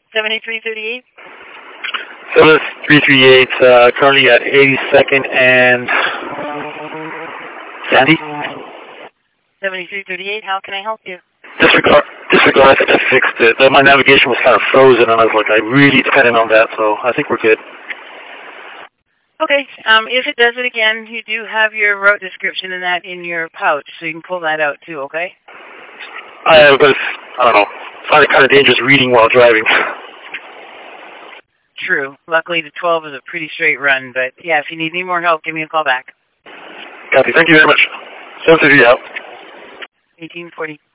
7338? 7338, currently at 82nd and Sandy. 7338, how can I help you? Disregard, I think I fixed it. My navigation was kind of frozen, and I was like, I really depended on that, so I think we're good. Okay, if it does it again, you do have your route description and that in your pouch, so you can pull that out too, okay? I don't know, find it kind of dangerous reading while driving. True. Luckily, the 12 is a pretty straight run, but yeah, if you need any more help, give me a call back. Copy. Thank you very much. 730 out. 1840.